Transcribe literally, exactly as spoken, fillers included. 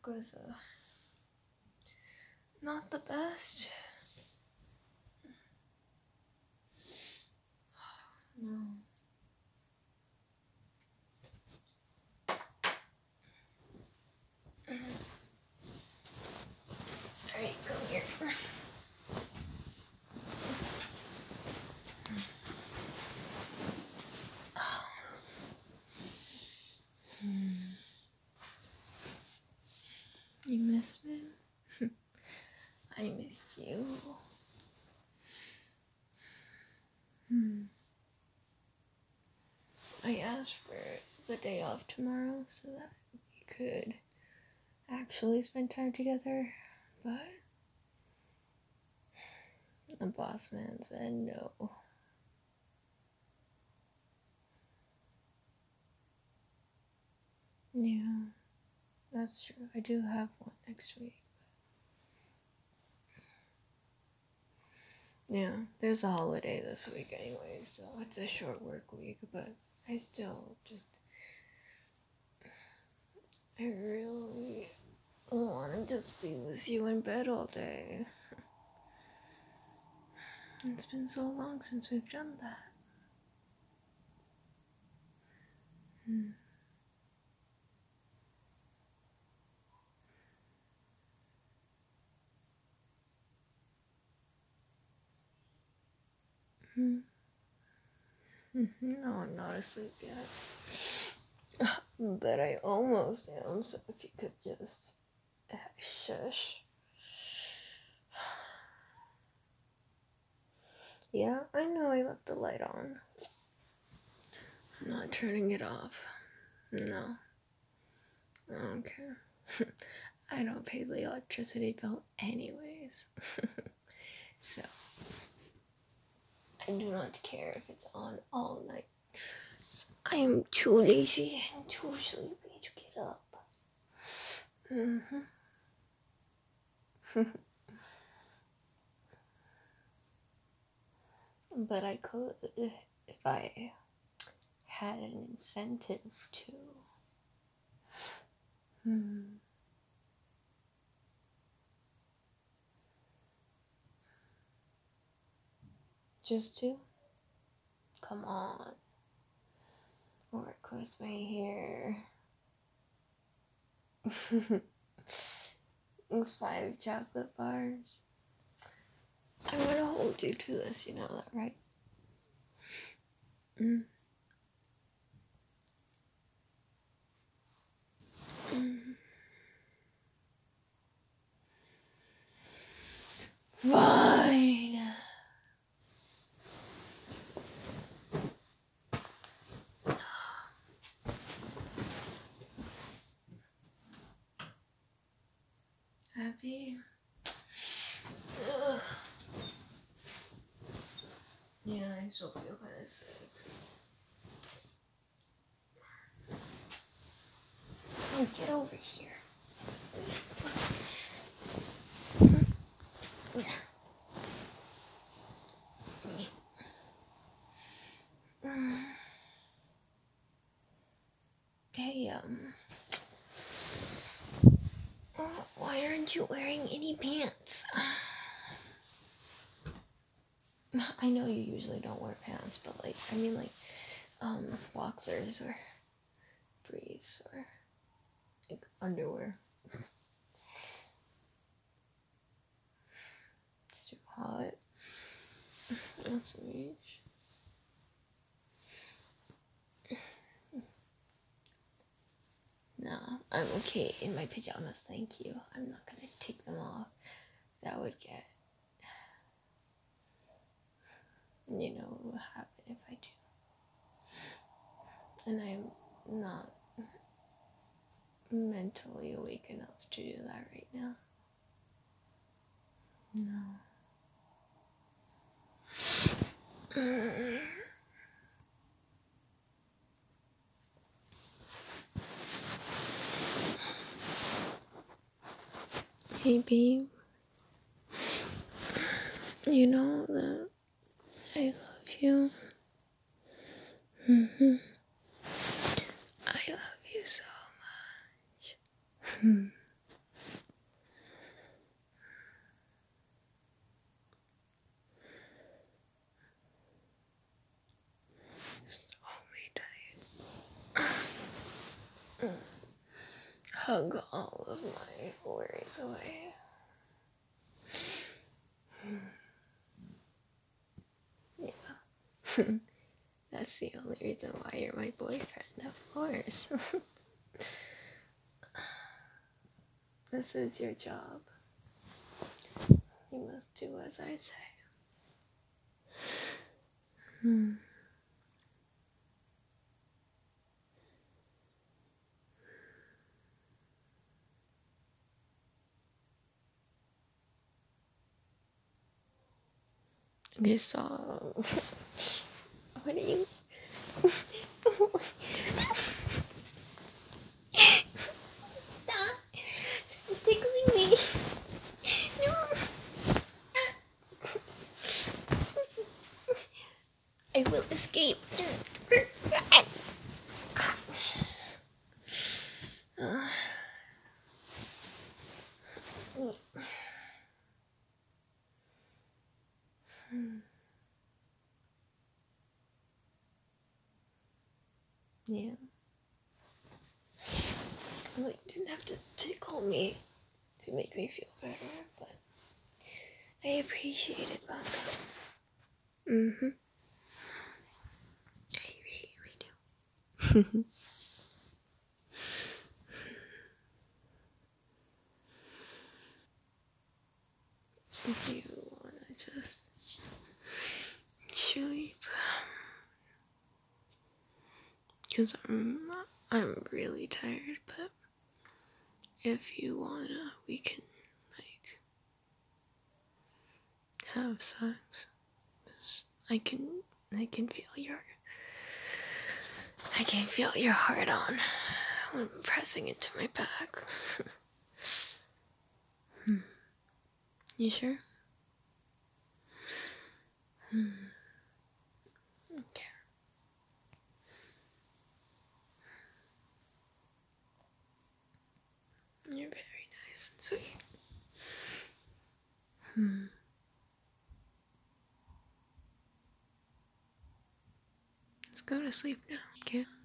was uh, not the best. No. Alright, come here. You miss me? I missed you. Hmm. I asked for the day off tomorrow so that we could actually spend time together, but the boss man said no. Yeah, that's true. I do have one next week. Yeah, there's a holiday this week anyway, so it's a short work week, but I still just. I really want to just be with you in bed all day. It's been so long since we've done that. Hmm. Hmm. No, I'm not asleep yet. But I almost am, so if you could just shush. Yeah, I know I left the light on. I'm not turning it off. No. I don't care. I don't pay the electricity bill anyways. So, I do not care if it's on all night. I am too lazy and too sleepy to get up. Mm-hmm. But I could if I had an incentive to. Hmm. Just to? Come on. Work with my hair. Five chocolate bars. I'm gonna hold you to this, you know that, right? Mm. Mm. Fine. Happy? Ugh. Yeah, I still feel kind of sick. Oh, get over here. Hey, um, why aren't you wearing any pants? I know you usually don't wear pants, but like, I mean like, um, boxers or briefs or like underwear. It's too hot. That's me. No, I'm okay in my pajamas, thank you. I'm not gonna take them off. That would get, you know, what would happen if I do. And I'm not mentally awake enough to do that right now. No. Hey, babe. You know that I love you. Mm-hmm. I love you so much. hug all of my worries away. Yeah. That's the only reason why you're my boyfriend, of course. This is your job. You must do as I say. Hmm. Okay, stop. What are you? Stop! Stop tickling me. No. I will escape. Yeah. Well, you didn't have to tickle me to make me feel better, but I appreciate it, Baka. Mm-hmm. I really do. Do you wanna just sleep? Cause I'm I'm really tired, but if you wanna, we can like have sex. 'Cause I can I can feel your I can feel your heart on when pressing into my back. Hmm. You sure? Hmm. Okay. You're very nice and sweet. Hmm. Let's go to sleep now, okay?